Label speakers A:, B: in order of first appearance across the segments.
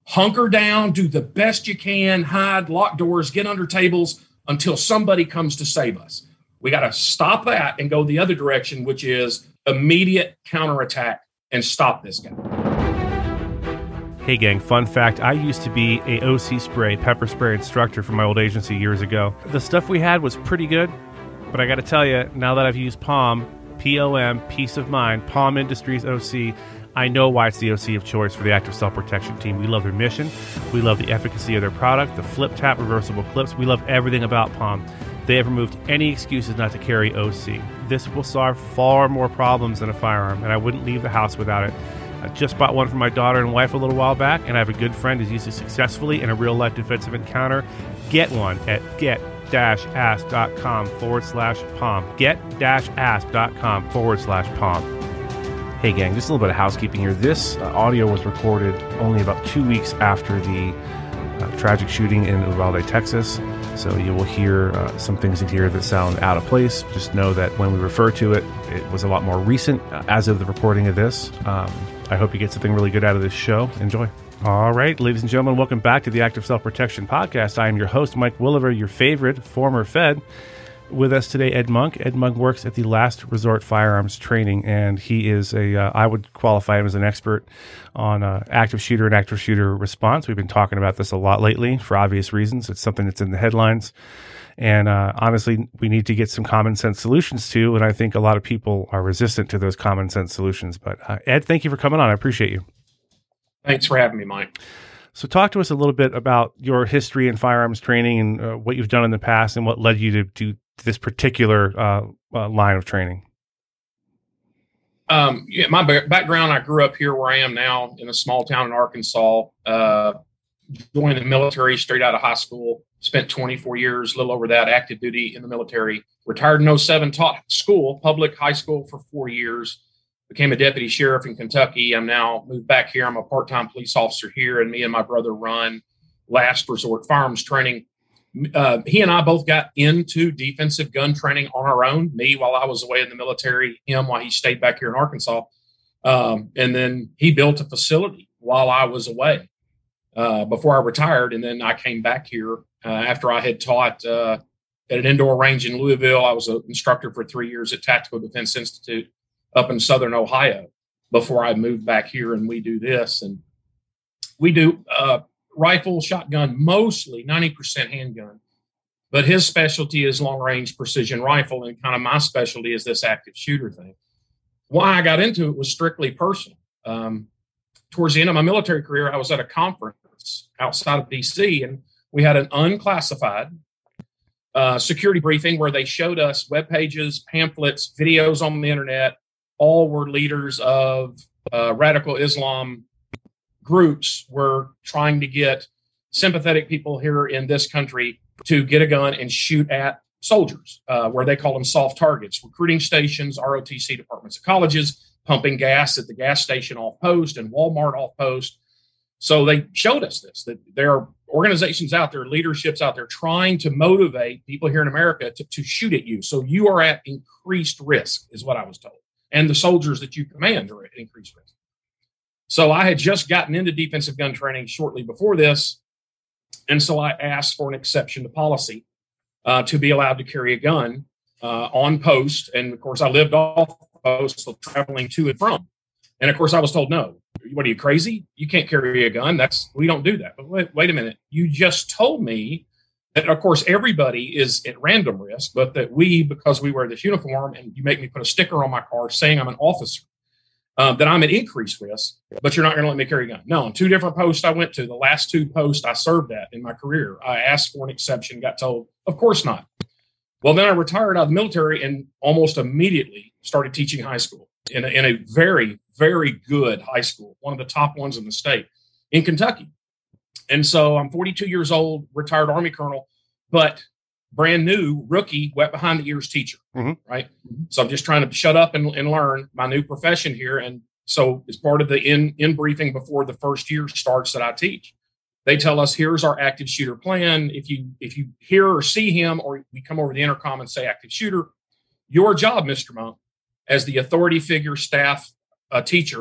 A: hunker down, do the best you can, hide, lock doors, get under tables until somebody comes to save us. We got to stop that and go the other direction, which is immediate counterattack and stop this guy.
B: Hey gang, fun fact, I used to be a OC spray, pepper spray instructor for my old agency years ago. The stuff we had was pretty good, but I got to tell you, now that I've used POM, P-O-M, Peace of Mind, POM Industries OC, I know why it's the OC of choice for the Active Self-Protection team. We love their mission. We love the efficacy of their product, the flip-tap reversible clips. We love everything about POM. They have removed any excuses not to carry OC. This will solve far more problems than a firearm, and I wouldn't leave the house without it. I just bought one for my daughter and wife a little while back, and I have a good friend who's used it successfully in a real-life defensive encounter. Get one at get-asp.com/POM. Get-asp.com/POM. Hey gang, just a little bit of housekeeping here. This audio was recorded only about 2 weeks after the tragic shooting in Uvalde, Texas. So you will hear some things in here that sound out of place. Just know that when we refer to it, it was a lot more recent as of the recording of this. I hope you get something really good out of this show. Enjoy. All right, ladies and gentlemen, welcome back to the Active Self-Protection Podcast. I am your host, Mike Williver, your favorite former Fed. With us today, Ed Monk. Ed Monk works at the Last Resort Firearms Training, and he is I would qualify him as an expert on active shooter and active shooter response. We've been talking about this a lot lately for obvious reasons. It's something that's in the headlines. And honestly, we need to get some common sense solutions too. And I think a lot of people are resistant to those common sense solutions. But Ed, thank you for coming on. I appreciate you.
A: Thanks for having me, Mike.
B: So talk to us a little bit about your history in firearms training and what you've done in the past and what led you to do this particular line of training.
A: My background, I grew up here where I am now in a small town in Arkansas, joined the military straight out of high school, spent 24 years, a little over that, active duty in the military, retired in 2007, taught school, public high school for 4 years, became a deputy sheriff in Kentucky. I'm now moved back here. I'm a part-time police officer here, and me and my brother run Last Resort Firearms Training. He and I both got into defensive gun training on our own, me while I was away in the military, him while he stayed back here in Arkansas. And then he built a facility while I was away before I retired. And then I came back here after I had taught at an indoor range in Louisville. I was an instructor for 3 years at Tactical Defense Institute up in Southern Ohio before I moved back here, and we do this. And we do rifle, shotgun, mostly 90% handgun. But his specialty is long-range precision rifle, and kind of my specialty is this active shooter thing. Why I got into it was strictly personal. Towards the end of my military career, I was at a conference outside of D.C., and we had an unclassified security briefing where they showed us web pages, pamphlets, videos on the internet. All were leaders of radical Islam groups were trying to get sympathetic people here in this country to get a gun and shoot at soldiers, where they call them soft targets, recruiting stations, ROTC departments of colleges, pumping gas at the gas station off post and Walmart off post. So they showed us this, that there are organizations out there, leaderships out there trying to motivate people here in America to shoot at you. So you are at increased risk, is what I was told. And the soldiers that you command are at increased risk. So I had just gotten into defensive gun training shortly before this. And so I asked for an exception to policy to be allowed to carry a gun on post. And of course, I lived off post, so traveling to and from. And of course, I was told, no, what are you, crazy? You can't carry a gun. We don't do that. But wait a minute. You just told me that, of course, everybody is at random risk, but that because we wear this uniform and you make me put a sticker on my car saying I'm an officer, that I'm at increased risk, but you're not going to let me carry a gun. No, on 2 different posts I went to, the last 2 posts I served at in my career, I asked for an exception, got told, of course not. Well, then I retired out of the military and almost immediately started teaching high school in a very, very good high school, one of the top ones in the state in Kentucky. And so I'm 42 years old, retired Army colonel, but brand new rookie, wet behind the ears teacher, right? So I'm just trying to shut up and learn my new profession here. And so as part of the in briefing before the first year starts that I teach, they tell us, here's our active shooter plan. If you hear or see him, or we come over the intercom and say active shooter, your job, Mr. Monk, as the authority figure, staff, teacher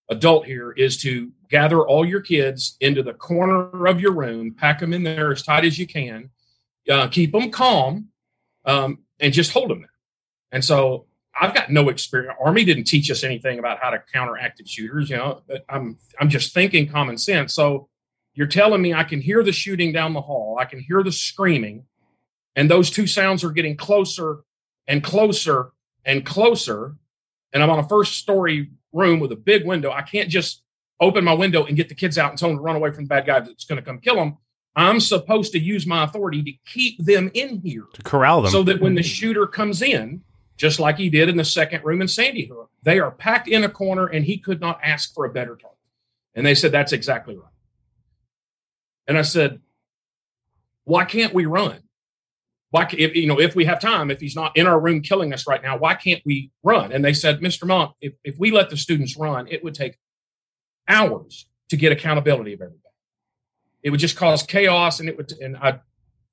A: adult here is to gather all your kids into the corner of your room, pack them in there as tight as you can, keep them calm, and just hold them there. And so I've got no experience. Army didn't teach us anything about how to counter active shooters. I'm just thinking common sense. So you're telling me I can hear the shooting down the hall. I can hear the screaming, and those two sounds are getting closer and closer and closer. And I'm on a first story room with a big window. I can't just open my window and get the kids out and tell them to run away from the bad guy that's going to come kill them. I'm supposed to use my authority to keep them in here,
B: to corral them,
A: so that when the shooter comes in, just like he did in the second room in Sandy Hook, they are packed in a corner and he could not ask for a better target. And they said, that's exactly right. And I said, why can't we run? If we have time, if he's not in our room killing us right now, why can't we run? And they said, Mr. Monk, if we let the students run, it would take hours to get accountability of everybody. It would just cause chaos. I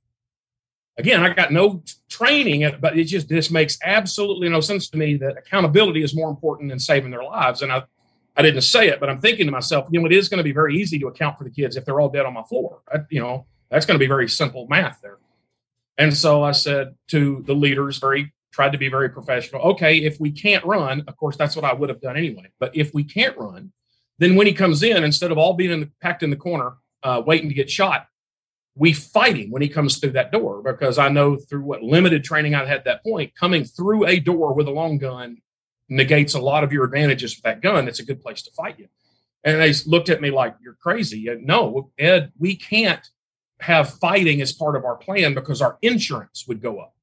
A: got no training, but this makes absolutely no sense to me that accountability is more important than saving their lives. And I didn't say it, but I'm thinking to myself, it is going to be very easy to account for the kids if they're all dead on my floor. That's going to be very simple math there. And so I said to the leaders, tried to be very professional. Okay, if we can't run, of course, that's what I would have done anyway. But if we can't run, then when he comes in, instead of all being packed in the corner, waiting to get shot, we fight him when he comes through that door, because I know through what limited training I had at that point, coming through a door with a long gun negates a lot of your advantages with that gun. It's a good place to fight you. And they looked at me like, you're crazy. No, Ed, we can't have fighting as part of our plan because our insurance would go up.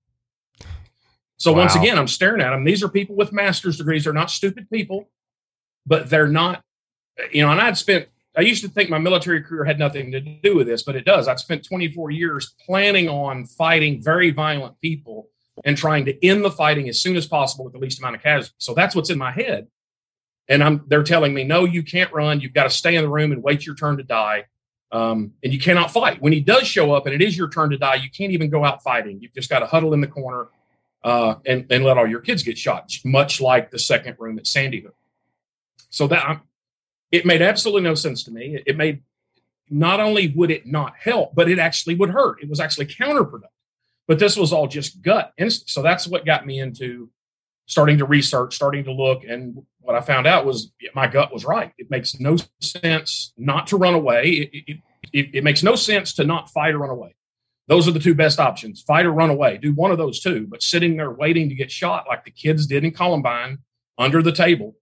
A: So Once again, I'm staring at them. These are people with master's degrees. They're not stupid people, but they're not, and I used to think my military career had nothing to do with this, but it does. I've spent 24 years planning on fighting very violent people and trying to end the fighting as soon as possible with the least amount of casualties. So that's what's in my head. And they're telling me, no, you can't run. You've got to stay in the room and wait your turn to die. And you cannot fight. When he does show up and it is your turn to die, you can't even go out fighting. You've just got to huddle in the corner and let all your kids get shot, much like the second room at Sandy Hook. So it made absolutely no sense to me. It made, not only would it not help, but it actually would hurt. It was actually counterproductive. But this was all just gut. And so that's what got me into starting to research, starting to look. And what I found out was my gut was right. It makes no sense not to run away. It makes no sense to not fight or run away. Those are the two best options: fight or run away. Do one of those two. But sitting there waiting to get shot like the kids did in Columbine under the table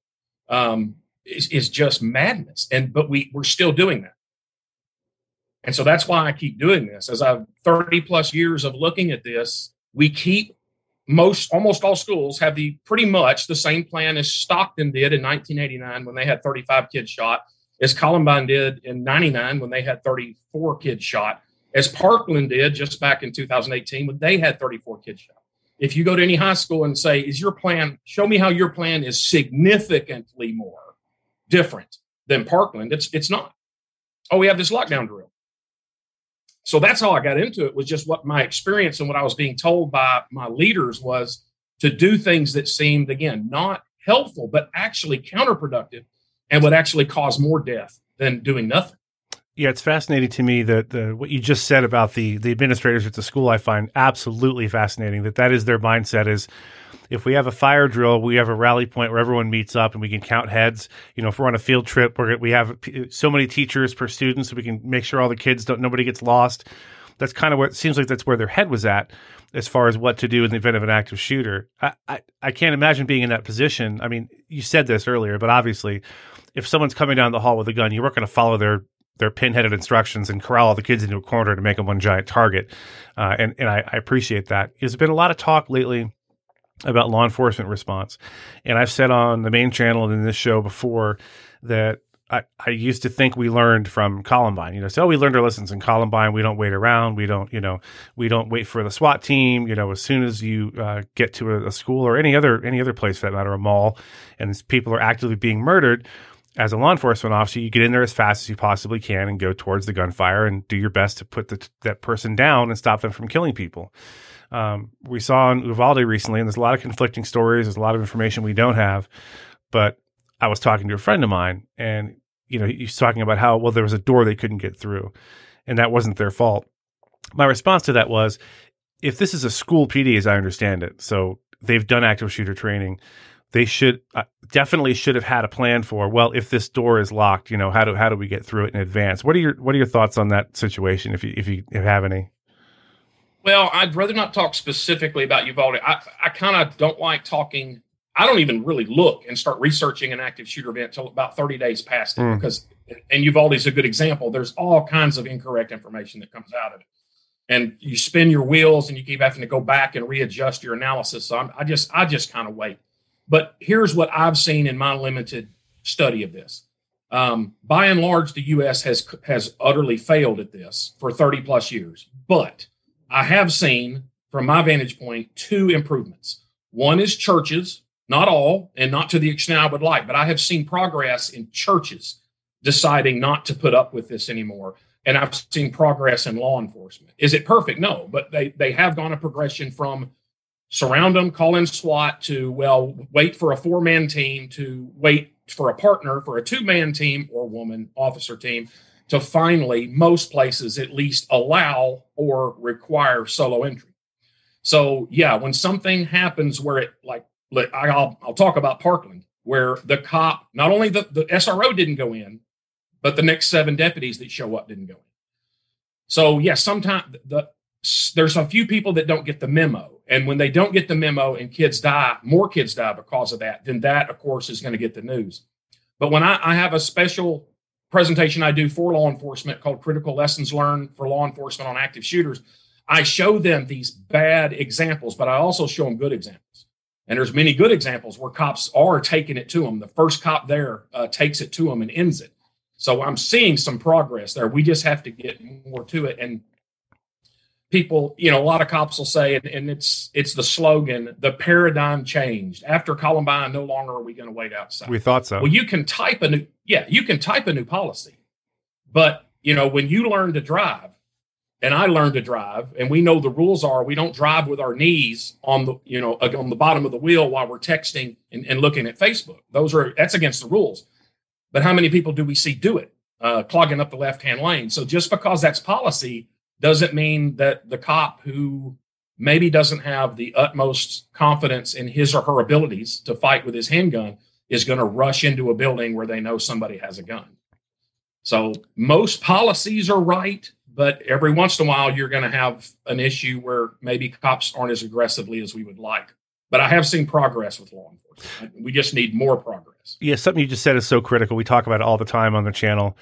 A: is just madness. But we're still doing that. And so that's why I keep doing this. As I've 30 plus years of looking at this, we keep almost all schools have pretty much the same plan as Stockton did in 1989 when they had 35 kids shot, as Columbine did in 99 when they had 34 kids shot, as Parkland did just back in 2018 when they had 34 kids shot. If you go to any high school and say, is your plan, show me how your plan is significantly more different than Parkland, it's not. Oh, we have this lockdown drill. So that's how I got into it, was just what my experience and what I was being told by my leaders was to do things that seemed, again, not helpful, but actually counterproductive and would actually cause more death than doing nothing.
B: Yeah, it's fascinating to me that what you just said about the administrators at the school, I find absolutely fascinating, that is their mindset is, if we have a fire drill, we have a rally point where everyone meets up and we can count heads. If we're on a field trip, we have so many teachers per student, so we can make sure all the kids nobody gets lost. That's kind of what it seems like. That's where their head was at as far as what to do in the event of an active shooter. I can't imagine being in that position. I mean, you said this earlier, but obviously, if someone's coming down the hall with a gun, you weren't going to follow their pinheaded instructions and corral all the kids into a corner to make them one giant target. And I appreciate that. There's been a lot of talk lately about law enforcement response. And I've said on the main channel and in this show before that I used to think we learned from Columbine. We learned our lessons in Columbine. We don't wait around. We don't wait for the SWAT team. As soon as you get to a school or any other place for that matter, a mall, and people are actively being murdered, as a law enforcement officer, you get in there as fast as you possibly can and go towards the gunfire and do your best to put that person down and stop them from killing people. We saw in Uvalde recently, and there's a lot of conflicting stories. There's a lot of information we don't have, but I was talking to a friend of mine, and he's talking about how, well, there was a door they couldn't get through, and that wasn't their fault. My response to that was, if this is a school PD, as I understand it, so they've done active shooter training, they should definitely should have had a plan for, well, if this door is locked, how do we get through it in advance? What are your thoughts on that situation, if you have any?
A: Well, I'd rather not talk specifically about Uvalde. I kind of don't like talking. I don't even really look and start researching an active shooter event until about 30 days past it, because, and Uvalde is a good example. There's all kinds of incorrect information that comes out of it, and you spin your wheels and you keep having to go back and readjust your analysis. So I just kind of wait. But here's what I've seen in my limited study of this. By and large, the U.S. has utterly failed at this for 30 plus years. But I have seen, from my vantage point, 2 improvements. One is churches, not all, and not to the extent I would like, but I have seen progress in churches deciding not to put up with this anymore. And I've seen progress in law enforcement. Is it perfect? No, but they have gone a progression from surround them, call in SWAT, to, well, wait for a 4-man team, to wait for a partner for a 2-man team or woman officer team, to finally, most places at least, allow or require solo entry. So yeah, when something happens where it, like, I'll talk about Parkland, where the cop, not only the SRO didn't go in, but the next 7 deputies that show up didn't go in. So yeah, sometimes there's a few people that don't get the memo. And when they don't get the memo and kids die, more kids die because of that, then that, of course, is going to get the news. But when I have a special presentation I do for law enforcement called Critical Lessons Learned for Law Enforcement on Active Shooters, I show them these bad examples, but I also show them good examples. And there's many good examples where cops are taking it to them. The first cop there takes it to them and ends it. So I'm seeing some progress there. We just have to get more to it. And people, a lot of cops will say, and it's the slogan, the paradigm changed. After Columbine, no longer are we going to wait outside.
B: We thought so.
A: Well, you can type a new policy. But, when you learn to drive, and I learned to drive, and we know the rules are, we don't drive with our knees on the bottom of the wheel while we're texting and looking at Facebook. That's against the rules. But how many people do we see do it, clogging up the left-hand lane? So just because that's policy doesn't mean that the cop who maybe doesn't have the utmost confidence in his or her abilities to fight with his handgun is going to rush into a building where they know somebody has a gun. So most policies are right, but every once in a while you're going to have an issue where maybe cops aren't as aggressively as we would like. But I have seen progress with law enforcement. We just need more progress.
B: Yeah, something you just said is so critical. We talk about it all the time on the channel.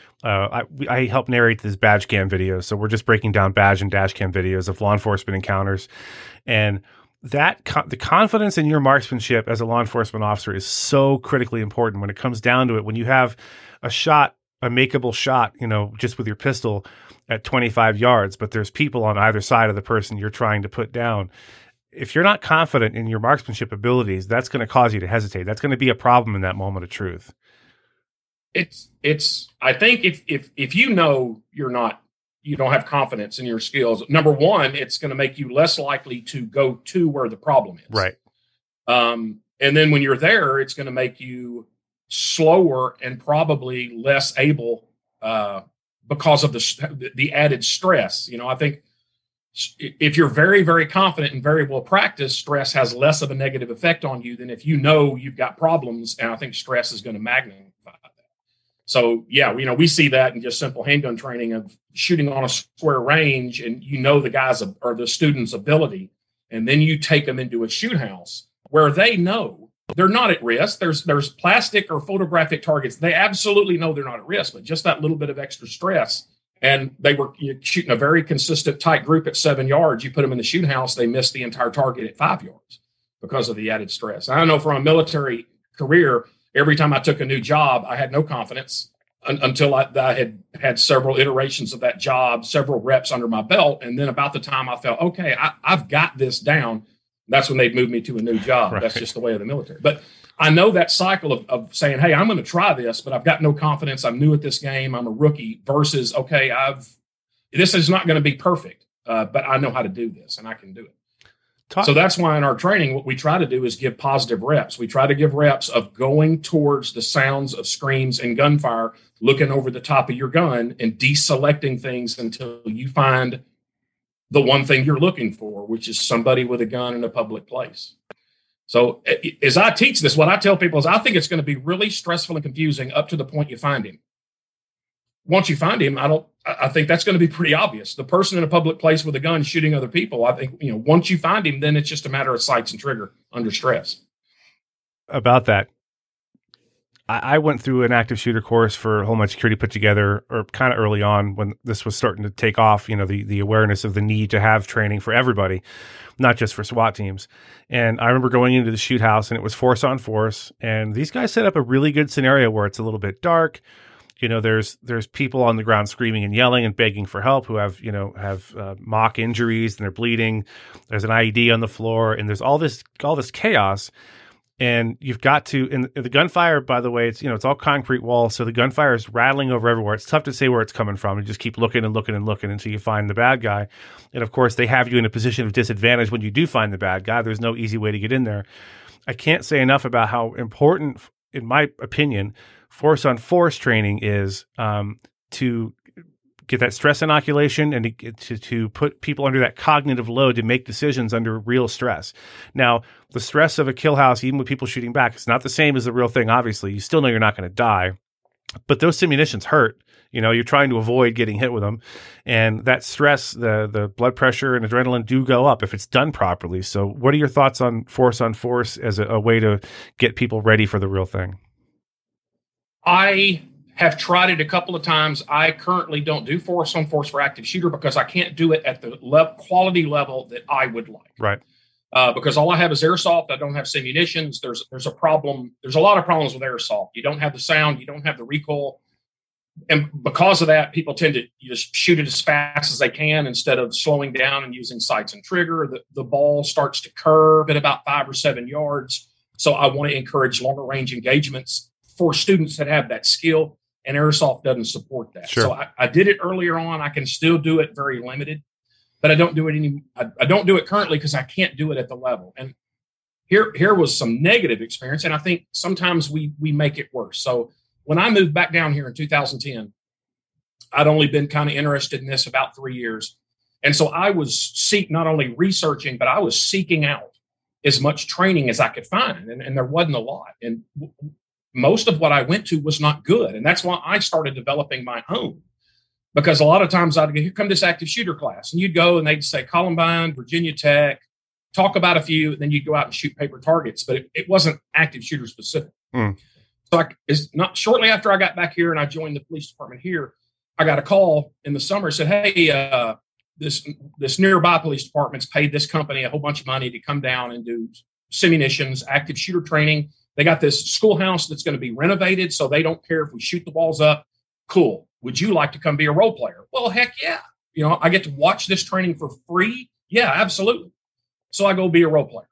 B: I help narrate this badge cam videos, so we're just breaking down badge and dash cam videos of law enforcement encounters. And that the confidence in your marksmanship as a law enforcement officer is so critically important when it comes down to it. When you have a makeable shot, just with your pistol at 25 yards, but there's people on either side of the person you're trying to put down. If you're not confident in your marksmanship abilities, that's going to cause you to hesitate. That's going to be a problem in that moment of truth.
A: I think if you know you don't have confidence in your skills, number one, it's going to make you less likely to go to where the problem is.
B: Right.
A: And then when you're there, it's going to make you slower and probably less able because of the added stress. I think if you're very, very confident and very well practiced, stress has less of a negative effect on you than if you've got problems. And I think stress is going to magnify that. So, yeah, we see that in just simple handgun training of shooting on a square range, and the guys or the student's ability, and then you take them into a shoot house where they know they're not at risk. There's plastic or photographic targets. They absolutely know they're not at risk, but just that little bit of extra stress. And they were shooting a very consistent, tight group at 7 yards. You put them in the shoot house, they missed the entire target at 5 yards because of the added stress. I know from a military career, every time I took a new job, I had no confidence until I had several iterations of that job, several reps under my belt. And then about the time I felt, okay, I've got this down, that's when they'd move me to a new job. Right. That's just the way of the military. But I know that cycle of saying, hey, I'm going to try this, but I've got no confidence. I'm new at this game. I'm a rookie versus, okay, this is not going to be perfect, but I know how to do this and I can do it. So that's why in our training, what we try to do is give positive reps. We try to give reps of going towards the sounds of screams and gunfire, looking over the top of your gun and deselecting things until you find the one thing you're looking for, which is somebody with a gun in a public place. So as I teach this, what I tell people is I think it's going to be really stressful and confusing up to the point you find him. Once you find him, I think that's going to be pretty obvious. The person in a public place with a gun shooting other people, I think, once you find him, then it's just a matter of sights and trigger under stress.
B: About that, I went through an active shooter course for Homeland Security put together, or kind of early on when this was starting to take off, the awareness of the need to have training for everybody, not just for SWAT teams. And I remember going into the shoot house and it was force on force. And these guys set up a really good scenario where it's a little bit dark. There's people on the ground screaming and yelling and begging for help who have mock injuries and they're bleeding. There's an IED on the floor and there's all this chaos. And you've got to, and the gunfire, by the way, it's all concrete walls. So the gunfire is rattling over everywhere. It's tough to say where it's coming from. You just keep looking and looking and looking until you find the bad guy. And of course, they have you in a position of disadvantage when you do find the bad guy. There's no easy way to get in there. I can't say enough about how important, in my opinion, force on force training is to get that stress inoculation and to put people under that cognitive load to make decisions under real stress. Now, the stress of a kill house, even with people shooting back, it's not the same as the real thing, obviously. You still know you're not going to die, but those simunitions hurt. You're trying to avoid getting hit with them. And that stress, the blood pressure and adrenaline do go up if it's done properly. So what are your thoughts on force as a way to get people ready for the real thing?
A: I have tried it a couple of times. I currently don't do force on force for active shooter because I can't do it at the quality level that I would like.
B: Right.
A: Because all I have is airsoft. I don't have simunitions. There's a problem. There's a lot of problems with airsoft. You don't have the sound. You don't have the recoil. And because of that, people tend to just shoot it as fast as they can instead of slowing down and using sights and trigger. The ball starts to curve at about 5 or 7 yards. So I want to encourage longer range engagements for students that have that skill, and airsoft doesn't support that.
B: Sure.
A: So I did it earlier on. I can still do it very limited, but I don't do it I don't do it currently because I can't do it at the level. And here was some negative experience, and I think sometimes we make it worse. So when I moved back down here in 2010, I'd only been kind of interested in this about 3 years. And so I was not only researching, but I was seeking out as much training as I could find. And there wasn't a lot. And most of what I went to was not good. And that's why I started developing my own. Because a lot of times I'd go, here come this active shooter class. And you'd go and they'd say Columbine, Virginia Tech, talk about a few, and then you'd go out and shoot paper targets. But it wasn't active shooter specific. So shortly after I got back here and I joined the police department here, I got a call in the summer, said, hey, this nearby police department's paid this company a whole bunch of money to come down and do simunitions, active shooter training. They got this schoolhouse that's going to be renovated, so they don't care if we shoot the walls up. Cool. Would you like to come be a role player? Well, heck yeah. I get to watch this training for free. Yeah, absolutely. So I go be a role player.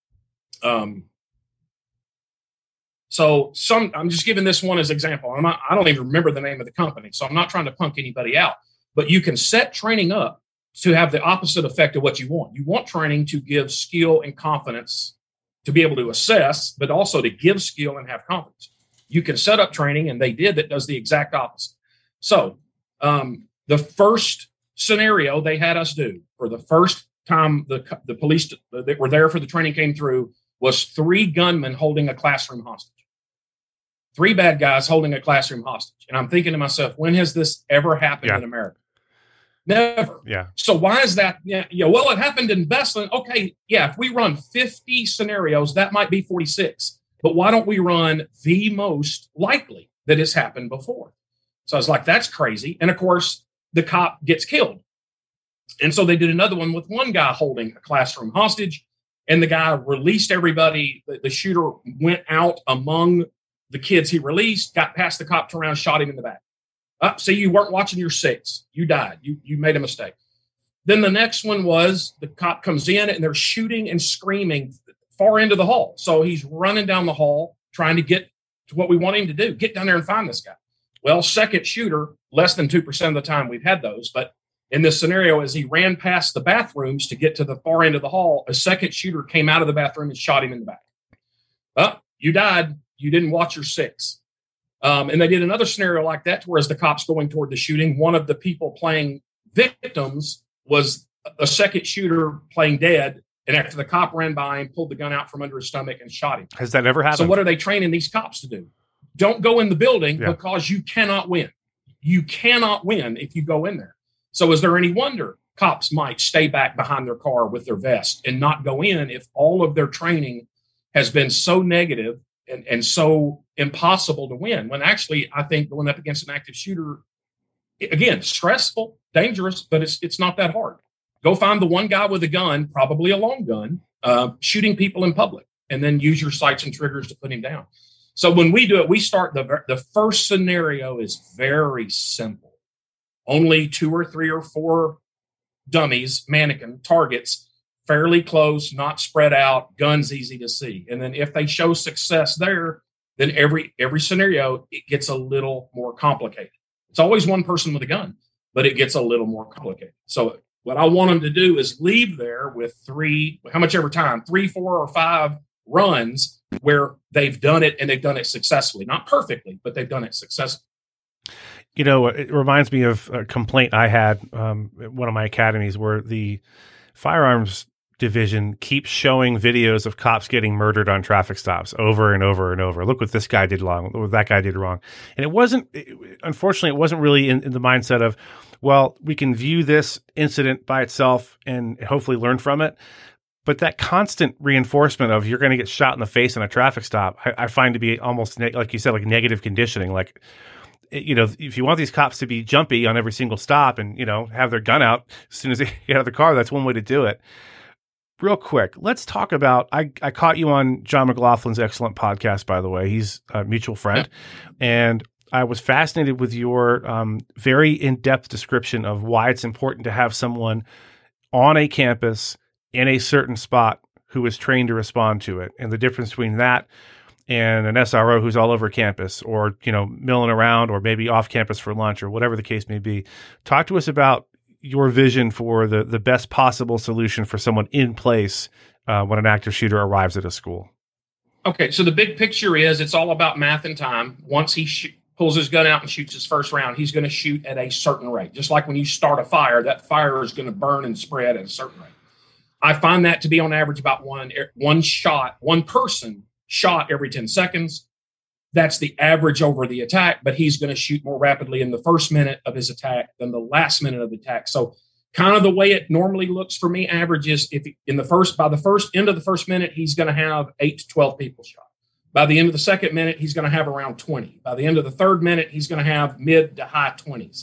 A: I'm just giving this one as example. I don't even remember the name of the company, so I'm not trying to punk anybody out. But you can set training up to have the opposite effect of what you want. You want training to give skill and confidence to be able to assess, but also to give skill and have confidence. You can set up training, and they did, that does the exact opposite. So the first scenario they had us do for the first time the police that were there for the training came through was 3 gunmen holding a classroom hostage. 3 bad guys holding a classroom hostage. And I'm thinking to myself, when has this ever happened in America? Never.
B: Yeah.
A: So why is that? Well, it happened in Beslan. Okay. Yeah. If we run 50 scenarios, that might be 46. But why don't we run the most likely that it's happened before? So I was like, that's crazy. And of course, the cop gets killed. And so they did another one with one guy holding a classroom hostage, and the guy released everybody. The shooter went out among the kids he released, got past the cop, turned around, shot him in the back. See, you weren't watching your 6. You died. You made a mistake. Then the next one was the cop comes in and they're shooting and screaming far into the hall. So he's running down the hall trying to get to what we want him to do, get down there and find this guy. Well, second shooter, less than 2% of the time we've had those, but In this scenario, as he ran past the bathrooms to get to the far end of the hall, a second shooter came out of the bathroom and shot him in the back. Oh, you died. You didn't watch your six. And they did another scenario like that, where as the cops going toward the shooting, one of the people playing victims was a second shooter playing dead. And after the cop ran by him, pulled the gun out from under his stomach and shot him.
B: Has that ever happened?
A: So what are they training these cops to do? Don't go in the building because you cannot win. You cannot win if you go in there. So is there any wonder cops might stay back behind their car with their vest and not go in if all of their training has been so negative and so impossible to win? When actually, I think going up against an active shooter, again, stressful, dangerous, but it's not that hard. Go find the one guy with a gun, probably a long gun, shooting people in public, and then use your sights and triggers to put him down. So when we do it, we start the first scenario is very simple. Only 2 or 3 or 4 dummies, mannequin targets, fairly close, not spread out, guns easy to see. And then if they show success there, then every scenario, it gets a little more complicated. It's always one person with a gun, but it gets a little more complicated. So what I want them to do is leave there with 3, how much every time, 3, 4, or 5 runs where they've done it and they've done it successfully. Not perfectly, but they've done it successfully.
B: You know, it reminds me of a complaint I had at one of my academies where the firearms division keeps showing videos of cops getting murdered on traffic stops over and over and over. Look what this guy did wrong. Look what that guy did wrong. And unfortunately, it wasn't really in the mindset of, well, we can view this incident by itself and hopefully learn from it. But that constant reinforcement of you're going to get shot in the face on a traffic stop, I find to be almost, like you said, like negative conditioning. Like, you know, if you want these cops to be jumpy on every single stop and, you know, have their gun out as soon as they get out of the car, that's one way to do it. Real quick, let's talk about, I caught you on John McLaughlin's excellent podcast, by the way. He's a mutual friend. And I was fascinated with your very in-depth description of why it's important to have someone on a campus in a certain spot who is trained to respond to it, and the difference between that and an SRO who's all over campus or, you know, milling around or maybe off campus for lunch or whatever the case may be. Talk to us about your vision for the best possible solution for someone in place when an active shooter arrives at a school.
A: Okay, so the big picture is it's all about math and time. Once he pulls his gun out and shoots his first round, he's going to shoot at a certain rate. Just like when you start a fire, that fire is going to burn and spread at a certain rate. I find that to be on average about one person shot every 10 seconds. That's the average over the attack, but he's going to shoot more rapidly in the first minute of his attack than the last minute of the attack. So kind of the way it normally looks for me, average is if by the first end of the first minute, he's going to have 8 to 12 people shot. By the end of the second minute, he's going to have around 20. By the end of the third minute, he's going to have mid to high 20s.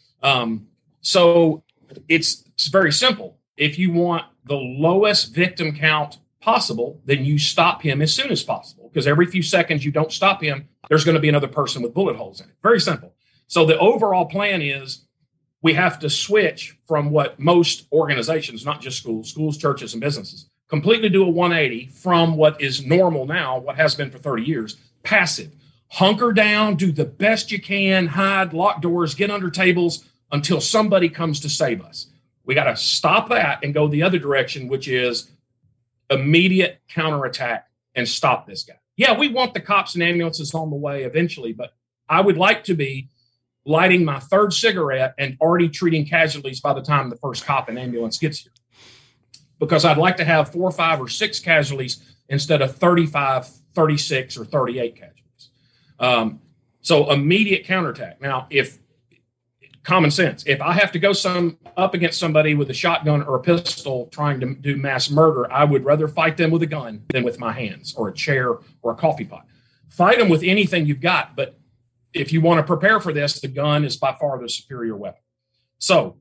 A: So it's very simple. If you want the lowest victim count possible, then you stop him as soon as possible, because every few seconds you don't stop him, there's going to be another person with bullet holes in it. Very simple. So the overall plan is we have to switch from what most organizations, not just schools, churches, and businesses, completely do a 180 from what is normal now, what has been for 30 years, passive. Hunker down, do the best you can, hide, lock doors, get under tables until somebody comes to save us. We got to stop that and go the other direction, which is immediate counterattack and stop this guy. Yeah, we want the cops and ambulances on the way eventually, but I would like to be lighting my third cigarette and already treating casualties by the time the first cop and ambulance gets here. Because I'd like to have 4, 5, or 6 casualties instead of 35, 36, or 38 casualties. So immediate counterattack. Now, if common sense, if I have to go up against somebody with a shotgun or a pistol trying to do mass murder, I would rather fight them with a gun than with my hands or a chair or a coffee pot. Fight them with anything you've got, but if you want to prepare for this, the gun is by far the superior weapon. So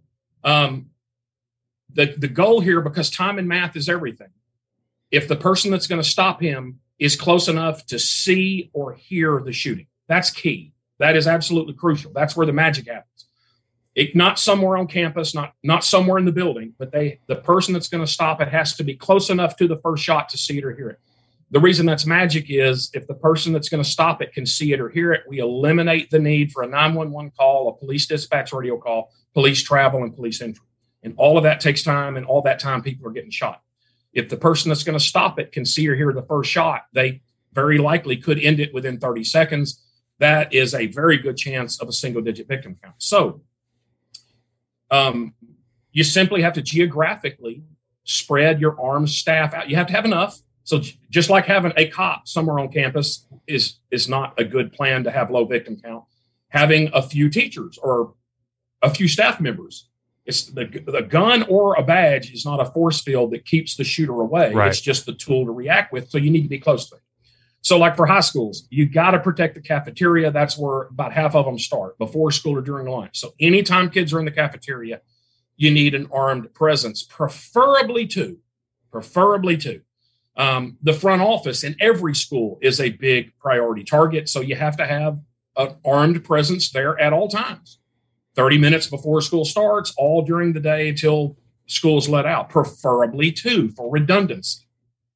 A: the goal here, because time and math is everything, if the person that's going to stop him is close enough to see or hear the shooting, that's key. That is absolutely crucial. That's where the magic happens. Not somewhere on campus, not somewhere in the building, but the person that's going to stop it has to be close enough to the first shot to see it or hear it. The reason that's magic is if the person that's going to stop it can see it or hear it, we eliminate the need for a 911 call, a police dispatch radio call, police travel, and police entry. And all of that takes time, and all that time people are getting shot. If the person that's going to stop it can see or hear the first shot, they very likely could end it within 30 seconds. That is a very good chance of a single-digit victim count. So you simply have to geographically spread your armed staff out. You have to have enough. So just like having a cop somewhere on campus is not a good plan to have low victim count. Having a few teachers or a few staff members, it's the gun or a badge is not a force field that keeps the shooter away. Right. It's just the tool to react with. So you need to be close to it. So like for high schools, you got to protect the cafeteria. That's where about half of them start, before school or during lunch. So anytime kids are in the cafeteria, you need an armed presence, preferably two. The front office in every school is a big priority target. So you have to have an armed presence there at all times, 30 minutes before school starts, all during the day until school is let out, preferably two for redundancy.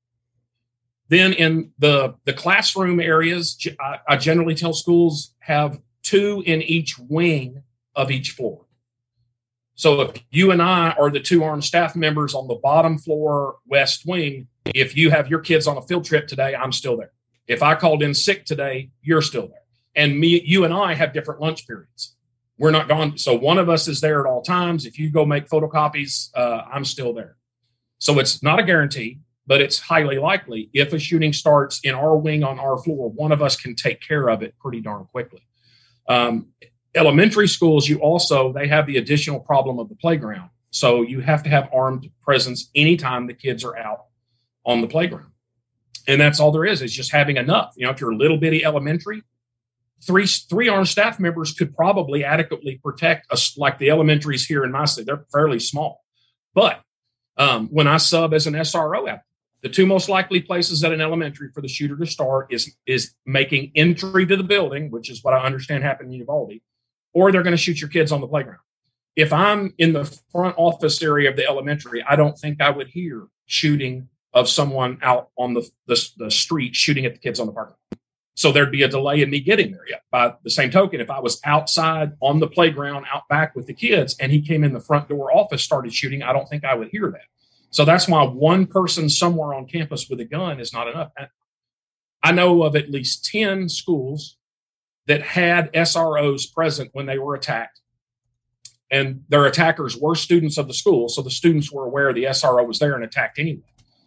A: Then in the classroom areas, I generally tell schools have two in each wing of each floor. So if you and I are the two armed staff members on the bottom floor, west wing, if you have your kids on a field trip today, I'm still there. If I called in sick today, you're still there. And you and I have different lunch periods. We're not gone. So one of us is there at all times. If you go make photocopies, I'm still there. So it's not a guarantee, but it's highly likely if a shooting starts in our wing on our floor, one of us can take care of it pretty darn quickly. Elementary schools, they have the additional problem of the playground. So you have to have armed presence anytime the kids are out on the playground. And that's all there is just having enough. If you're a little bitty elementary, three armed staff members could probably adequately protect us, like the elementaries here in my city. They're fairly small. But when I sub as an SRO out, the two most likely places at an elementary for the shooter to start is making entry to the building, which is what I understand happened in Uvalde, or they're going to shoot your kids on the playground. If I'm in the front office area of the elementary, I don't think I would hear shooting of someone out on the street shooting at the kids on the parking lot. So there'd be a delay in me getting there. Yet. By the same token, if I was outside on the playground out back with the kids and he came in the front door office, started shooting, I don't think I would hear that. So that's why one person somewhere on campus with a gun is not enough. I know of at least 10 schools that had SROs present when they were attacked. And their attackers were students of the school. So the students were aware the SRO was there and attacked anyway.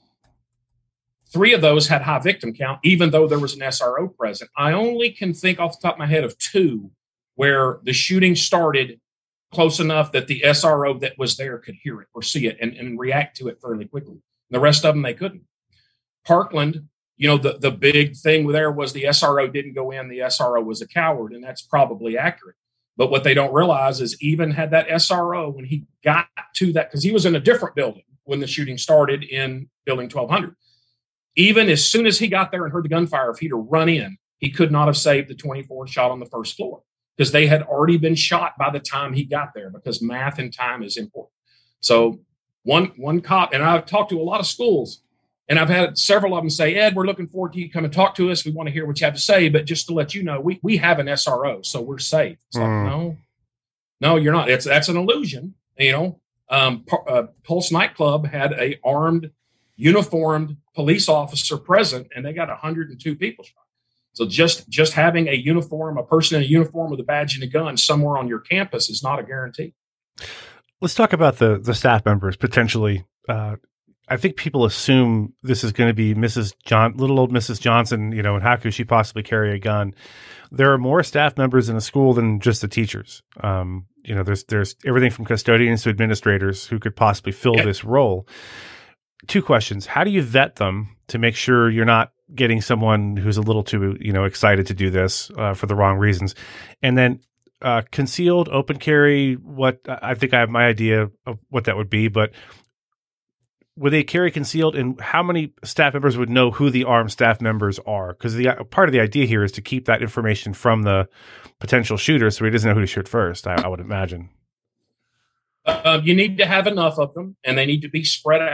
A: 3 of those had high victim count, even though there was an SRO present. I only can think off the top of my head of 2 where the shooting started close enough that the SRO that was there could hear it or see it and react to it fairly quickly. The rest of them, they couldn't. Parkland, the big thing there was the SRO didn't go in. The SRO was a coward, and that's probably accurate. But what they don't realize is even had that SRO, when he got to that, because he was in a different building when the shooting started in building 1200, even as soon as he got there and heard the gunfire, if he'd have run in, he could not have saved the 24 shot on the first floor because they had already been shot by the time he got there, because math and time is important. So one cop, and I've talked to a lot of schools, and I've had several of them say, Ed, we're looking forward to you come and talk to us. We want to hear what you have to say. But just to let you know, we have an SRO, so we're safe. It's like, no, you're not. That's an illusion. Pulse nightclub had a armed, uniformed police officer present, and they got 102 people shot. So just having a person in a uniform with a badge and a gun somewhere on your campus is not a guarantee.
B: Let's talk about the staff members potentially. I think people assume this is going to be little old Mrs. Johnson, and how could she possibly carry a gun? There are more staff members in a school than just the teachers. There's everything from custodians to administrators who could possibly fill this role. 2 questions. How do you vet them to make sure you're not getting someone who's a little too, excited to do this for the wrong reasons? And then concealed, open carry, I think I have my idea of what that would be, but would they carry concealed, and how many staff members would know who the armed staff members are? Because part of the idea here is to keep that information from the potential shooter so he doesn't know who to shoot first, I would imagine.
A: You need to have enough of them, and they need to be spread out.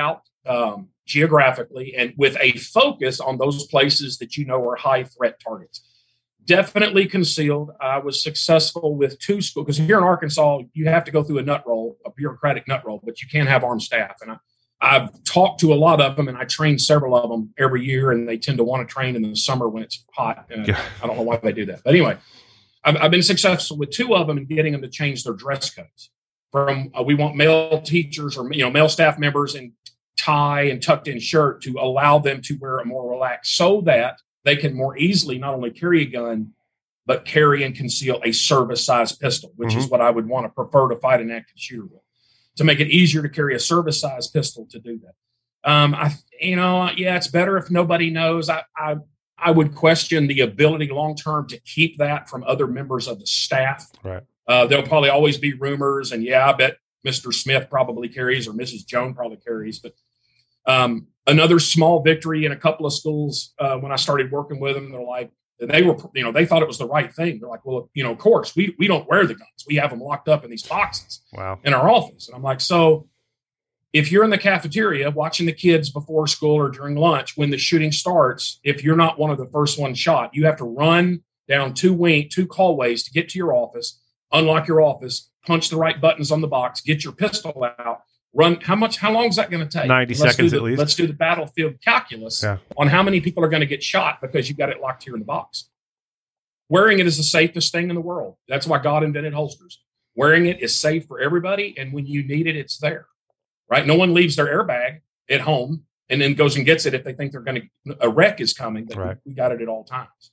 A: geographically and with a focus on those places that you know are high threat targets. Definitely concealed. I was successful with 2 schools, because here in Arkansas, you have to go through a bureaucratic nut roll, but you can't have armed staff. And I've talked to a lot of them, and I train several of them every year, and they tend to want to train in the summer when it's hot. And I don't know why they do that. But anyway, I've been successful with 2 of them in getting them to change their dress codes. From we want male teachers or male staff members in tie and tucked in shirt to allow them to wear a more relaxed, so that they can more easily not only carry a gun, but carry and conceal a service-sized pistol, which is what I would want to prefer to fight an active shooter with, to make it easier to carry a service-sized pistol to do that. It's better if nobody knows. I would question the ability long-term to keep that from other members of the staff.
B: Right.
A: There'll probably always be rumors, and I bet Mr. Smith probably carries or Mrs. Jones probably carries. But another small victory in a couple of schools when I started working with them, they're like, they thought it was the right thing. They're like, well, of course, we don't wear the guns. We have them locked up in these boxes in our office. And I'm like, so if you're in the cafeteria watching the kids before school or during lunch, when the shooting starts, if you're not one of the first ones shot, you have to run down 2 hallways to get to your office, unlock your office, punch the right buttons on the box, get your pistol out, run. How long is that going to take?
B: 90 seconds at least.
A: Let's do the battlefield calculus on how many people are going to get shot because you've got it locked here in the box. Wearing it is the safest thing in the world. That's why God invented holsters. Wearing it is safe for everybody, and when you need it, it's there. Right? No one leaves their airbag at home and then goes and gets it if they think a wreck is coming. Right. We got it at all times.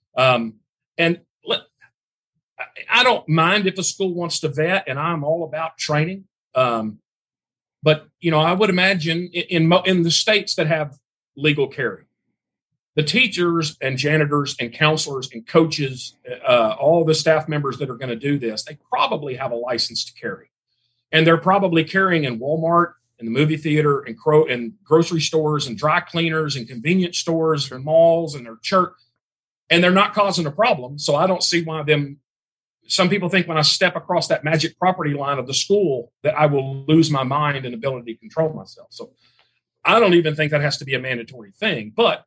A: I don't mind if a school wants to vet, and I'm all about training. But I would imagine in the states that have legal carry, the teachers and janitors and counselors and coaches, all the staff members that are going to do this, they probably have a license to carry. And they're probably carrying in Walmart and the movie theater and grocery stores and dry cleaners and convenience stores and malls and their church. And they're not causing a problem. So I don't see why some people think when I step across that magic property line of the school that I will lose my mind and ability to control myself. So I don't even think that has to be a mandatory thing, but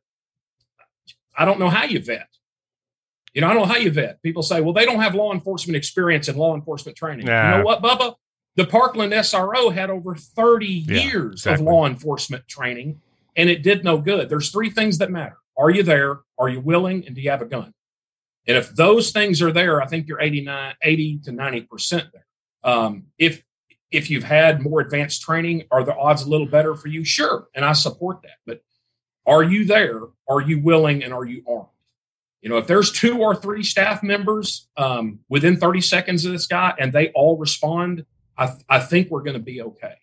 A: I don't know how you vet. I don't know how you vet. People say, well, they don't have law enforcement experience and law enforcement training. You know what, Bubba? The Parkland SRO had over 30 years of law enforcement training, and it did no good. There's 3 things that matter. Are you there? Are you willing? And do you have a gun? And if those things are there, I think you're 80 to 90% there. If you've had more advanced training, are the odds a little better for you? Sure. And I support that. But are you there? Are you willing? And are you armed? If there's 2 or 3 staff members within 30 seconds of this guy and they all respond, I think we're going to be okay.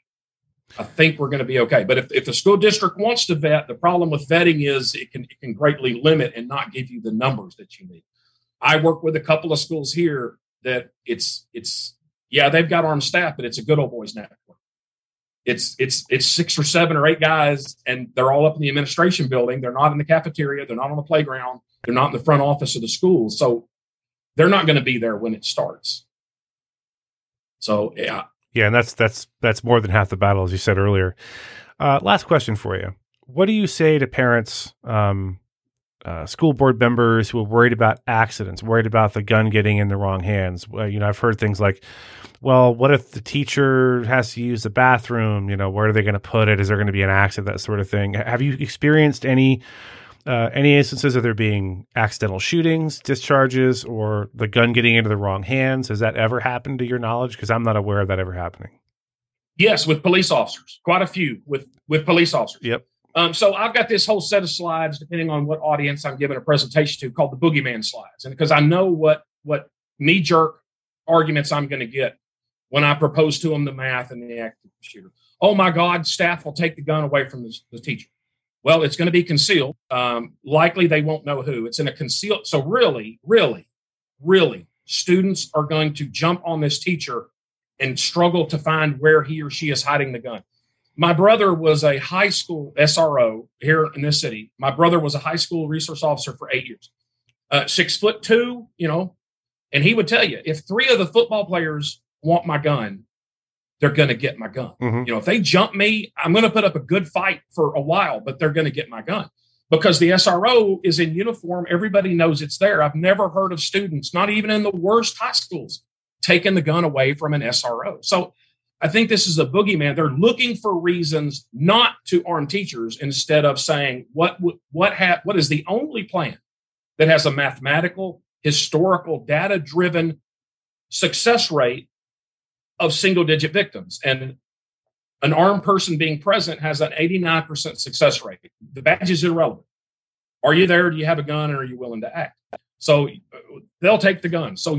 A: But if the school district wants to vet, the problem with vetting is it can greatly limit and not give you the numbers that you need. I work with a couple of schools here that they've got armed staff, but it's a good old boys network. It's 6 or 7 or 8 guys, and they're all up in the administration building. They're not in the cafeteria. They're not on the playground. They're not in the front office of the school. So they're not going to be there when it starts. So, yeah.
B: Yeah, and that's more than half the battle, as you said earlier. Last question for you. What do you say to parents, school board members who are worried about accidents, worried about the gun getting in the wrong hands? I've heard things like, well, what if the teacher has to use the bathroom? Where are they going to put it? Is there going to be an accident? That sort of thing. Have you experienced any instances of there being accidental shootings, discharges, or the gun getting into the wrong hands? Has that ever happened to your knowledge? Because I'm not aware of that ever happening.
A: Yes, with police officers, quite a few with police officers.
B: Yep.
A: So I've got this whole set of slides, depending on what audience I'm giving a presentation to, called the boogeyman slides. And because I know what knee-jerk arguments I'm going to get when I propose to them the math and the active shooter. Oh, my God, staff will take the gun away from the teacher. Well, it's going to be concealed. Likely they won't know who. It's in a concealed. So really, really, really, students are going to jump on this teacher and struggle to find where he or she is hiding the gun. My brother was a high school SRO here in this city. My brother was a high school resource officer for 8 years. 6'2", and he would tell you, if 3 of the football players want my gun, they're going to get my gun. If they jump me, I'm going to put up a good fight for a while, but they're going to get my gun because the SRO is in uniform. Everybody knows it's there. I've never heard of students, not even in the worst high schools, taking the gun away from an SRO. So I think this is a boogeyman. They're looking for reasons not to arm teachers instead of saying what is the only plan that has a mathematical, historical, data-driven success rate of single-digit victims. And an armed person being present has an 89% success rate. The badge is irrelevant. Are you there? Do you have a gun? Or are you willing to act? So they'll take the gun. So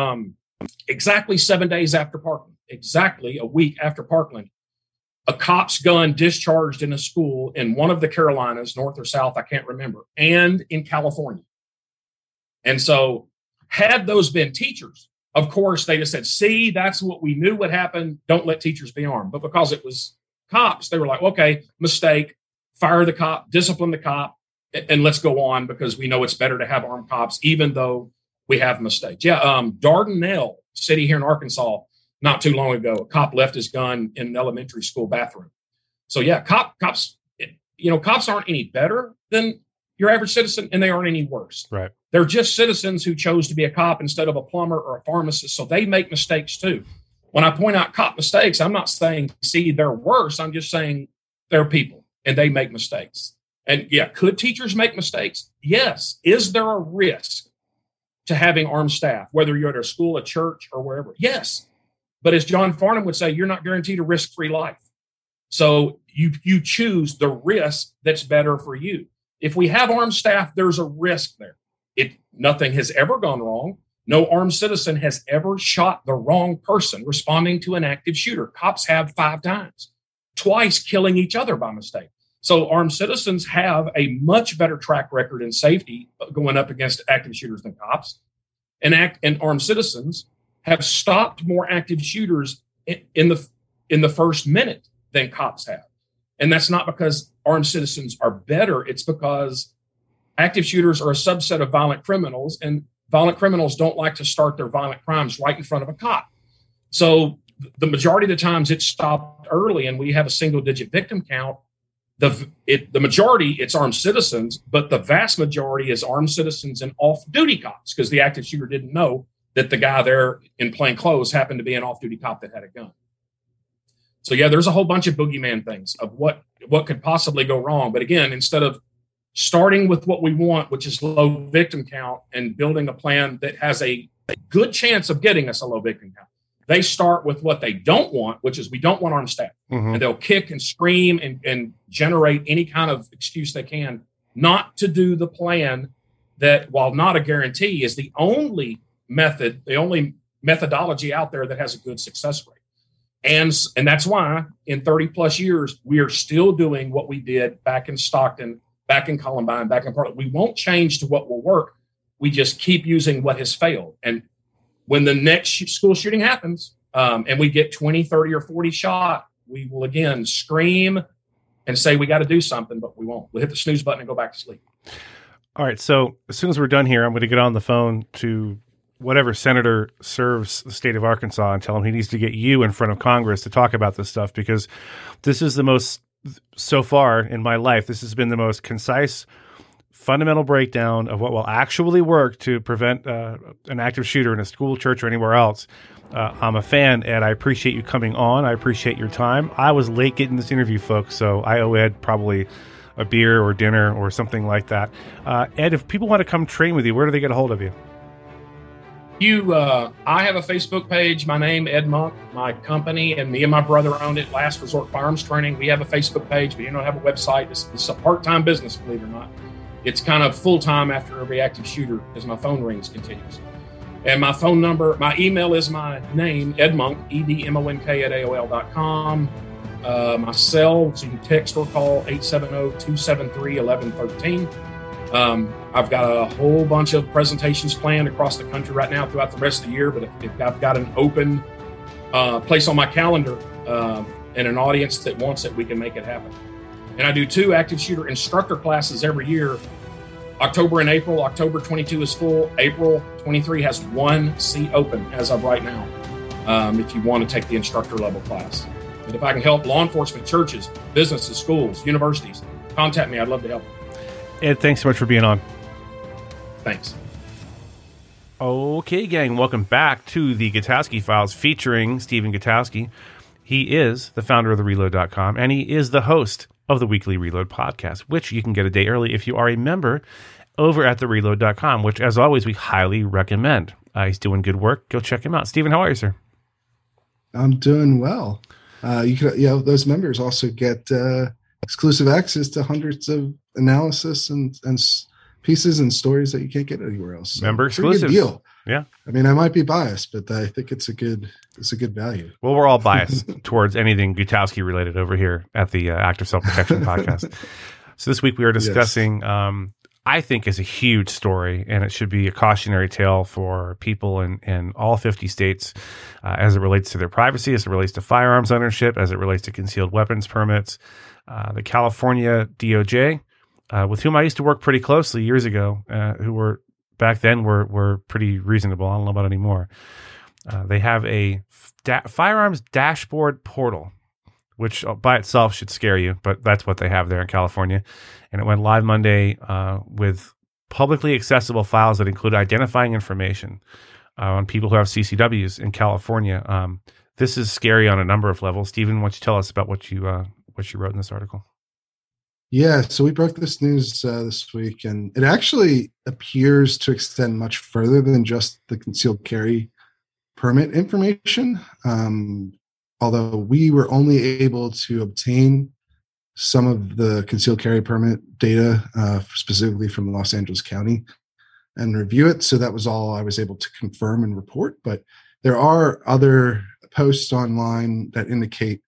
A: exactly 7 days after Parkland, exactly a week after Parkland, a cop's gun discharged in a school in one of the Carolinas, north or south, I can't remember, and in California. And so had those been teachers, of course, they just said, see, that's what we knew would happen. Don't let teachers be armed. But because it was cops, they were like, okay, mistake, fire the cop, discipline the cop, and let's go on because we know it's better to have armed cops, even though we have mistakes. Dardanelle City here in Arkansas, not too long ago, a cop left his gun in an elementary school bathroom. So cops aren't any better than your average citizen, and they aren't any worse.
B: Right.
A: They're just citizens who chose to be a cop instead of a plumber or a pharmacist. So they make mistakes too. When I point out cop mistakes, I'm not saying, see, they're worse. I'm just saying they're people and they make mistakes. And could teachers make mistakes? Yes. Is there a risk to having armed staff, whether you're at a school, a church, or wherever? Yes. But as John Farnham would say, you're not guaranteed a risk-free life. So you choose the risk that's better for you. If we have armed staff, there's a risk there. Nothing has ever gone wrong. No armed citizen has ever shot the wrong person responding to an active shooter. Cops have 5 times, twice killing each other by mistake. So armed citizens have a much better track record in safety going up against active shooters than cops. And armed citizens have stopped more active shooters in the first minute than cops have. And that's not because armed citizens are better. It's because active shooters are a subset of violent criminals, and violent criminals don't like to start their violent crimes right in front of a cop. So the majority of the times it's stopped early and we have a single-digit victim count. The majority, it's armed citizens, but the vast majority is armed citizens and off-duty cops because the active shooter didn't know that the guy there in plain clothes happened to be an off-duty cop that had a gun. So, there's a whole bunch of boogeyman things of what could possibly go wrong. But again, instead of starting with what we want, which is low victim count, and building a plan that has a good chance of getting us a low victim count, they start with what they don't want, which is we don't want armed staff. And they'll kick and scream and generate any kind of excuse they can not to do the plan that, while not a guarantee, is the only methodology out there that has a good success rate. And that's why in 30 plus years, we are still doing what we did back in Stockton, back in Columbine, back in Parkland. We won't change to what will work. We just keep using what has failed. And when the next school shooting happens and we get 20, 30, or 40 shot, we will again scream and say we got to do something, but we won't. We'll hit the snooze button and go back to sleep.
B: All right. So as soon as we're done here, I'm going to get on the phone to whatever senator serves the state of Arkansas and tell him he needs to get you in front of Congress to talk about this stuff, because this is the most, so far in my life, this has been the most concise, fundamental breakdown of what will actually work to prevent an active shooter in a school, church, or anywhere else. I'm a fan, Ed. I appreciate you coming on. I appreciate your time. I was late getting this interview, folks, so I owe Ed probably a beer or dinner or something like that. Ed, if people want to come train with you, where do they get a hold of you?
A: I have a Facebook page. My name, Ed Monk, my company, and me and my brother owned it, Last Resort Firearms Training. We have a Facebook page. We don't have a website. It's a part-time business, believe it or not. It's kind of full-time after every active shooter as my phone rings continuously. And my phone number, my email is my name, Ed Monk, EDMONK @AOL.com. My cell, so you can text or call 870-273-1113. I've got a whole bunch of presentations planned across the country right now throughout the rest of the year, but if I've got an open place on my calendar and an audience that wants it, we can make it happen. And I do 2 active shooter instructor classes every year, October and April. October 22 is full. April 23 has 1 seat open as of right now. if you want to take the instructor level class. And if I can help law enforcement, churches, businesses, schools, universities, contact me. I'd love to help.
B: Ed, thanks so much for being on.
A: Thanks.
B: Okay, gang, welcome back to the Gutowski Files featuring Stephen Gutowski. He is the founder of TheReload.com, and he is the host of the Weekly Reload podcast, which you can get a day early if you are a member over at TheReload.com, which, as always, we highly recommend. He's doing good work. Go check him out. Stephen, how are you, sir?
C: I'm doing well. Those members also get exclusive access to hundreds of analysis and pieces and stories that you can't get anywhere else. So
B: member exclusive
C: deal.
B: Yeah.
C: I mean, I might be biased, but I think it's a good value.
B: Well, we're all biased towards anything Gutowski related over here at the Active Self-Protection podcast. So this week we are discussing, I think, is a huge story, and it should be a cautionary tale for people in all 50 states as it relates to their privacy, as it relates to firearms ownership, as it relates to concealed weapons permits. The California DOJ, with whom I used to work pretty closely years ago, who were back then were pretty reasonable. I don't know about anymore. They have a firearms dashboard portal, which by itself should scare you, but that's what they have there in California. And it went live Monday with publicly accessible files that include identifying information on people who have CCWs in California. This is scary on a number of levels. Stephen, why don't you tell us about what you wrote in this article?
C: Yeah, so we broke this news this week, and it actually appears to extend much further than just the concealed carry permit information. Although we were only able to obtain some of the concealed carry permit data, specifically from Los Angeles County, and review it. So that was all I was able to confirm and report. But there are other posts online that indicate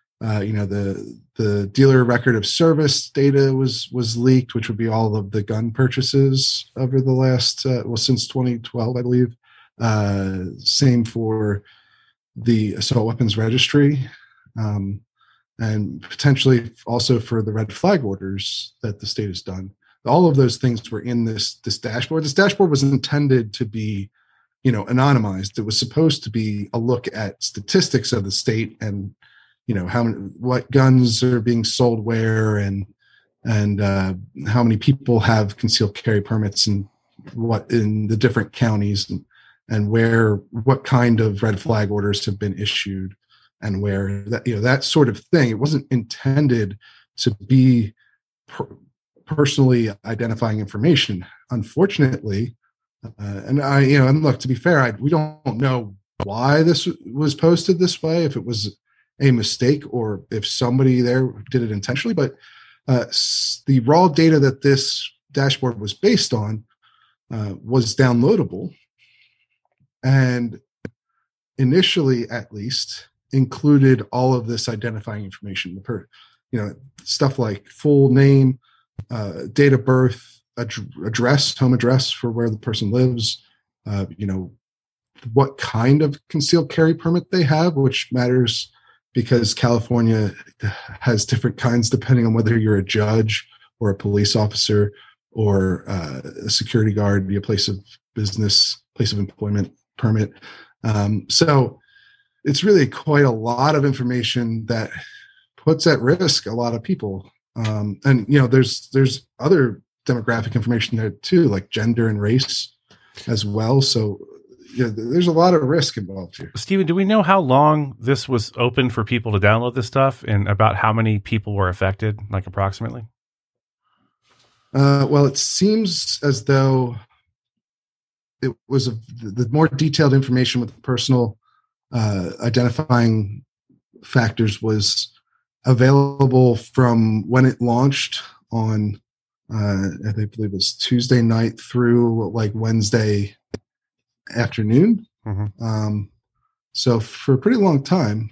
C: the dealer record of service data was leaked, which would be all of the gun purchases over the last, since 2012, I believe. Same for the assault weapons registry, and potentially also for the red flag orders that the state has done. All of those things were in this dashboard. This dashboard was intended to be, anonymized. It was supposed to be a look at statistics of the state and what guns are being sold where, and how many people have concealed carry permits and what in the different counties, and what kind of red flag orders have been issued, and where that sort of thing. It wasn't intended to be personally identifying information, unfortunately. And look, to be fair, we don't know why this was posted this way, if it was a mistake or if somebody there did it intentionally, but the raw data that this dashboard was based on was downloadable, and initially, at least, included all of this identifying information, stuff like full name, date of birth, address, home address for where the person lives, what kind of concealed carry permit they have, which matters because California has different kinds depending on whether you're a judge or a police officer or a security guard, be a place of business, place of employment permit. So it's really quite a lot of information that puts at risk a lot of people. And there's other demographic information there too, like gender and race as well. So there's a lot of risk involved here.
B: Stephen, do we know how long this was open for people to download this stuff, and about how many people were affected, like approximately?
C: Well, it seems as though it was the more detailed information with the personal identifying factors was available from when it launched on, I believe it was Tuesday night through like Wednesday afternoon.
B: Mm-hmm.
C: So for a pretty long time.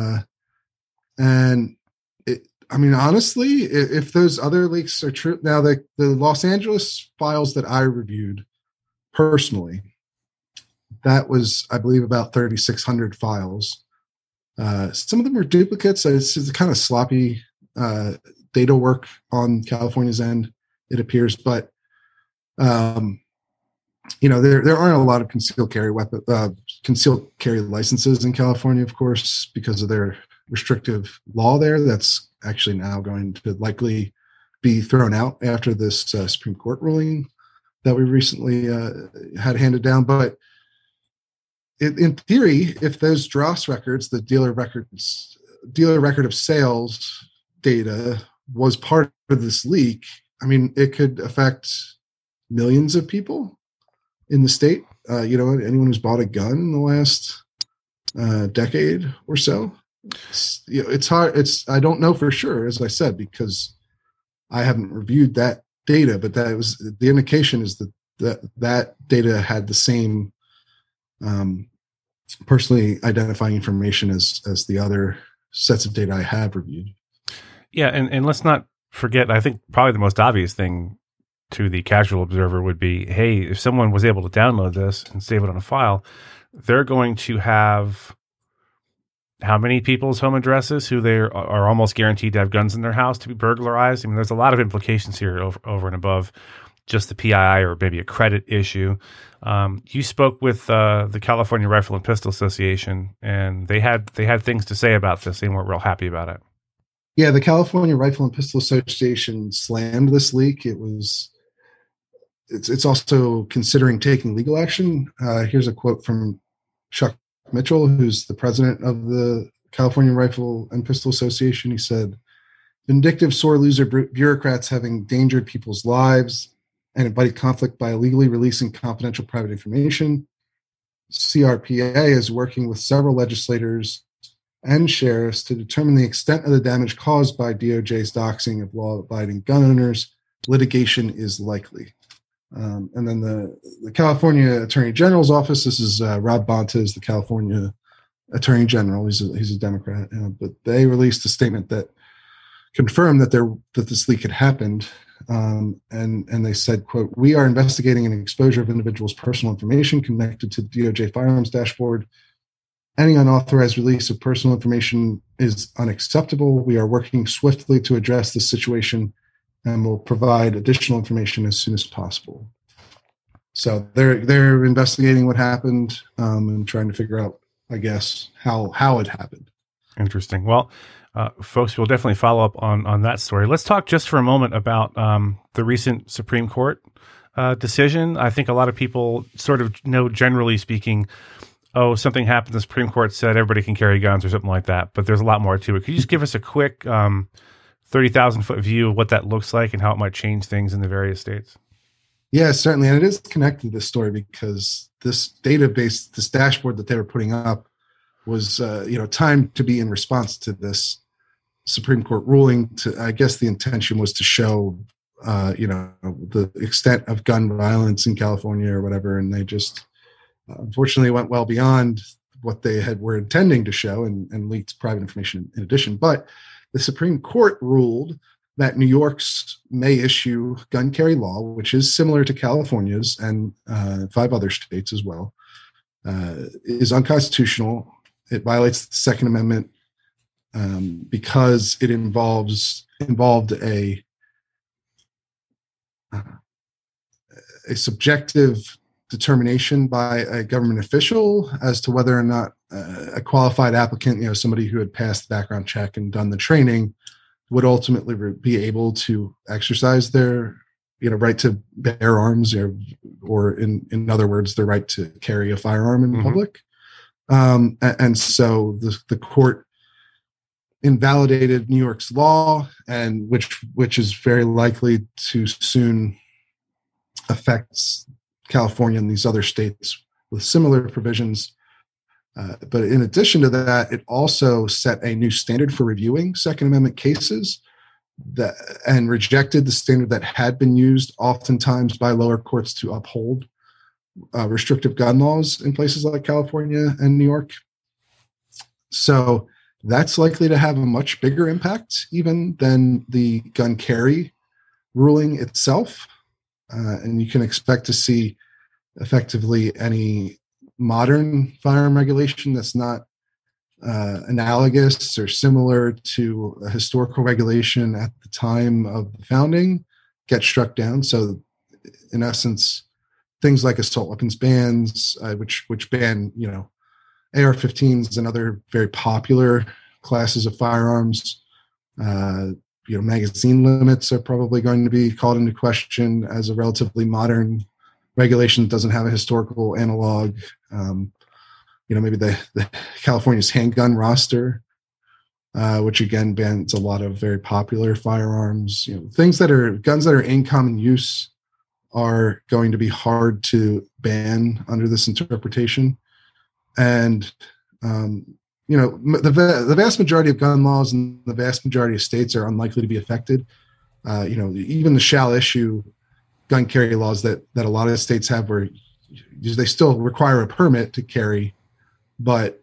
C: And honestly, if those other leaks are true, now the Los Angeles files that I reviewed personally, that was, I believe, about 3,600 files. Some of them were duplicates. It's kind of sloppy data work on California's end, it appears. But, there aren't a lot of concealed carry concealed carry licenses in California, of course, because of their restrictive law there. That's actually now going to likely be thrown out after this Supreme Court ruling that we recently had handed down. But in theory, if those DROS records, the dealer record of sales data, was part of this leak, I mean, it could affect millions of people in the state. Anyone who's bought a gun in the last decade or so. It's hard. I don't know for sure, as I said, because I haven't reviewed that data, but that was the indication is that data had the same personally identifying information as the other sets of data I have reviewed.
B: Yeah, and let's not forget, I think probably the most obvious thing to the casual observer would be, hey, if someone was able to download this and save it on a file, they're going to have how many people's home addresses who they are almost guaranteed to have guns in their house to be burglarized. I mean, there's a lot of implications here over and above just the PII or maybe a credit issue. You spoke with the California Rifle and Pistol Association, and they had things to say about this. They weren't real happy about it.
C: Yeah, the California Rifle and Pistol Association slammed this leak. It's also considering taking legal action. Here's a quote from Chuck Mitchell, who's the president of the California Rifle and Pistol Association. He said, "Vindictive sore loser bureaucrats have endangered people's lives and invited conflict by illegally releasing confidential private information. CRPA is working with several legislators and sheriffs to determine the extent of the damage caused by DOJ's doxing of law-abiding gun owners. Litigation is likely." And then the California Attorney General's office, this is Rob Bonta, is the California Attorney General. He's a Democrat, but they released a statement that confirmed that this leak had happened. And they said, quote, "We are investigating an exposure of individuals' personal information connected to the DOJ firearms dashboard. Any unauthorized release of personal information is unacceptable. We are working swiftly to address this situation and will provide additional information as soon as possible." So they're investigating what happened and trying to figure out, I guess, how it happened.
B: Interesting. Well, folks, we'll definitely follow up on that story. Let's talk just for a moment about the recent Supreme Court decision. I think a lot of people sort of know, generally speaking, oh, something happened, the Supreme Court said everybody can carry guns or something like that, but there's a lot more to it. Could you just give us a quick 30,000-foot view of what that looks like and how it might change things in the various states?
C: Yeah, certainly. And it is connected to this story because this database, this dashboard that they were putting up was, timed to be in response to this Supreme Court ruling. I guess the intention was to show, the extent of gun violence in California or whatever. And they just unfortunately went well beyond what they were intending to show and leaked private information in addition. But the Supreme Court ruled that New York's may issue gun carry law, which is similar to California's and 5 other states as well, is unconstitutional. It violates the Second Amendment because it involved a subjective determination by a government official as to whether or not a qualified applicant, somebody who had passed the background check and done the training, would ultimately be able to exercise their, right to bear arms, or in other words, the right to carry a firearm in public. And so the court invalidated New York's law, and which is very likely to soon affect California and these other states with similar provisions. But in addition to that, it also set a new standard for reviewing Second Amendment cases and rejected the standard that had been used oftentimes by lower courts to uphold restrictive gun laws in places like California and New York. So that's likely to have a much bigger impact even than the gun carry ruling itself. And you can expect to see effectively any modern firearm regulation that's not analogous or similar to a historical regulation at the time of the founding get struck down. So in essence, things like assault weapons bans, which ban, AR-15s and other very popular classes of firearms. Magazine limits are probably going to be called into question as a relatively modern regulation that doesn't have a historical analog. Maybe the California's handgun roster, which again bans a lot of very popular firearms. Guns that are in common use are going to be hard to ban under this interpretation. And the vast majority of gun laws in the vast majority of states are unlikely to be affected. Even the shall issue gun carry laws that a lot of states have, where they still require a permit to carry, but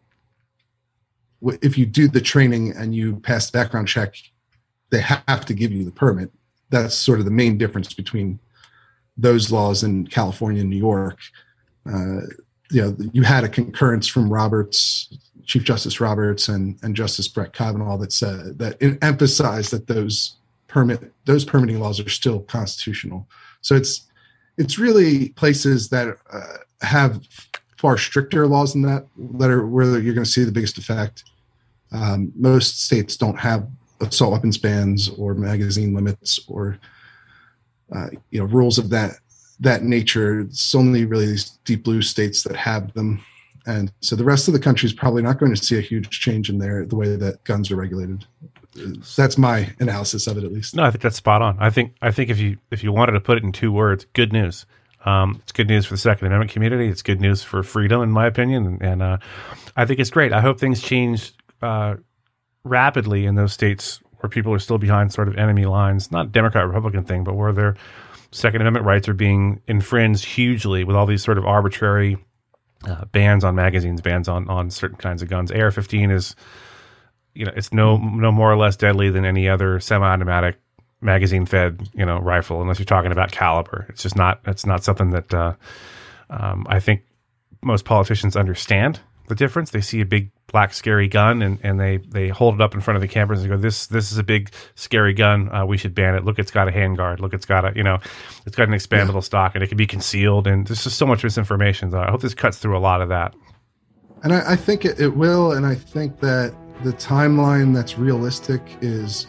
C: if you do the training and you pass the background check, they have to give you the permit. That's sort of the main difference between those laws in California and New York. You had a concurrence from Chief Justice Roberts and Justice Brett Kavanaugh that emphasized that those permitting laws are still constitutional. So it's really places that have far stricter laws than that are where you're going to see the biggest effect. Most states don't have assault weapons bans or magazine limits or rules of that nature. It's only really these deep blue states that have them. And so the rest of the country is probably not going to see a huge change in the way that guns are regulated. That's my analysis of it, at least.
B: No, I think that's spot on. I think if you wanted to put it in 2 words, good news. It's good news for the Second Amendment community. It's good news for freedom, in my opinion. And I think it's great. I hope things change rapidly in those states where people are still behind sort of enemy lines, not Democrat-Republican thing, but where their Second Amendment rights are being infringed hugely with all these sort of arbitrary bans on magazines, bans on certain kinds of guns. AR-15 is, it's no more or less deadly than any other semi-automatic magazine-fed, rifle, unless you're talking about caliber. It's just not. It's not something that I think most politicians understand the difference. They see a big black scary gun and they hold it up in front of the cameras and go, this is a big scary gun. We should ban it. Look, it's got a handguard. Look, it's got it's got an expandable stock and it can be concealed. And there's just so much misinformation. So I hope this cuts through a lot of that.
C: And I think it will. And I think that the timeline that's realistic is,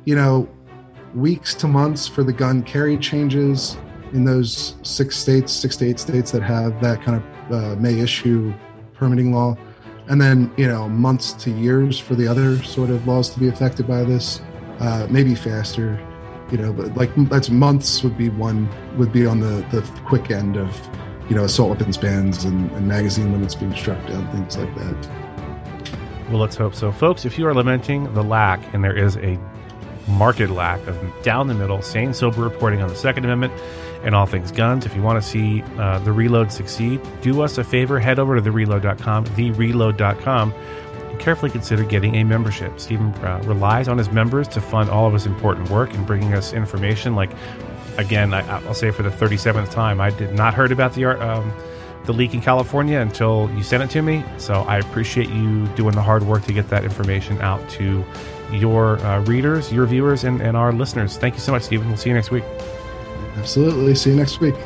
C: weeks to months for the gun carry changes in those 6 to 8 states that have that kind of may issue permitting law. And then, months to years for the other sort of laws to be affected by this, maybe faster, but that's months would be on the quick end of, assault weapons bans and magazine limits being struck down, things like that.
B: Well, let's hope so. Folks, if you are lamenting the lack, and there is a marked lack of down the middle, sane, sober reporting on the Second Amendment and all things guns, if you want to see The Reload succeed, do us a favor, head over to thereload.com, and carefully consider getting a membership. Stephen relies on his members to fund all of his important work and bringing us information. Like, again, I'll say for the 37th time, I did not heard about the leak in California until you sent it to me. So I appreciate you doing the hard work to get that information out to your readers, your viewers, and our listeners. Thank you so much, Stephen. We'll see you next week.
C: Absolutely. See you next week.